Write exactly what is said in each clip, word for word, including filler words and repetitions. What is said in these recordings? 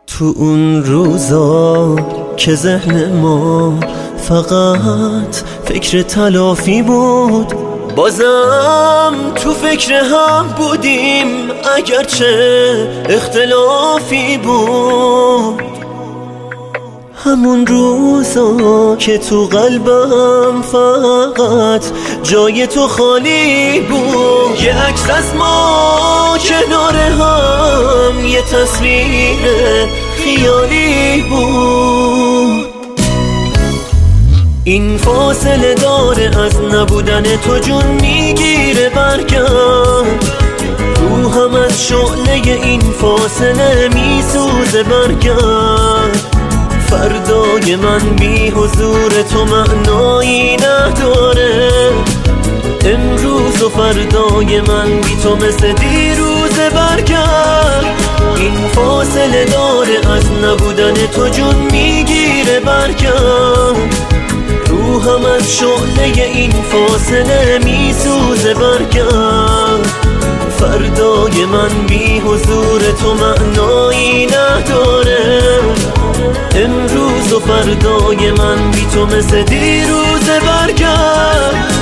تو اون روزا که ذهن ما فقط فکر تلافی بود، بازم تو فکر هم بودیم اگرچه اختلافی بود. همون روزا که تو قلبم فقط جای تو خالی بود، یه عکس از ما کنار هم، یه تصویر خیالی بود. این فاصله داره از نبودن تو جون میگیره برگرد، روحم از شعله این فاصله میسوزه برگرد. فردای من بی حضور تو معنایی نداره، امروز و فردای من بی تو مثل دیروز برگرد. این فاصله داره از نبودن تو جون میگیره برگرد، روحم از شعله این فاصله میسوزه برگرد. فردای من بی حضور تو معنایی نداره، امروز و فردای من بی تو مثل دیروز برگرد.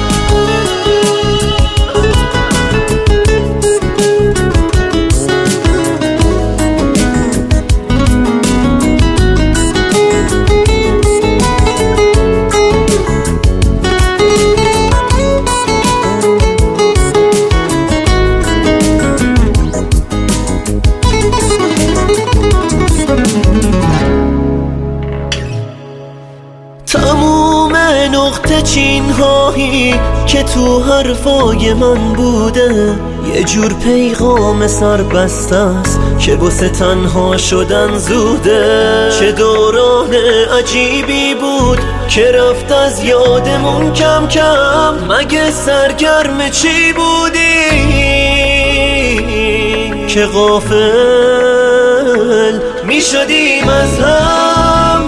تموم نقطه چین هایی که تو حرفای من بوده، یه جور پیغام سر بسته است که واسه تنها شدن زوده. چه دوران عجیبی بود که رفت از یادمون کم کم، مگه سرگرم چی بودی که غافل می شدیم از هم.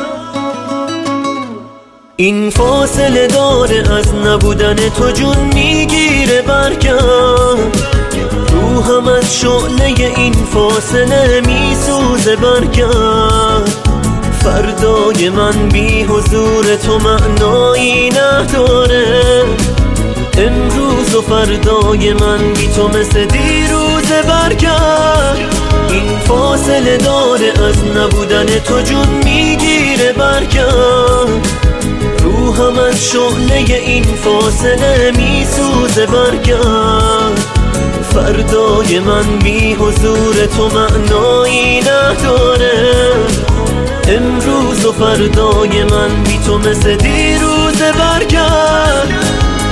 این فاصله داره از نبودن تو جون میگیره برگرد، روحم از شعله این فاصله میسوزه برگرد. فردای من بی حضور تو معنایی نداره، امروز و فردای من بی تو مثل دیروز برگرد. این فاصله داره از نبودن تو جون میگیره برگرد، روحم از شعله این فاصله میسوزه برگرد. فردای من بی حضور تو معنایی نداره، امروز و فردای من بی تو مثل دیروز برگرد.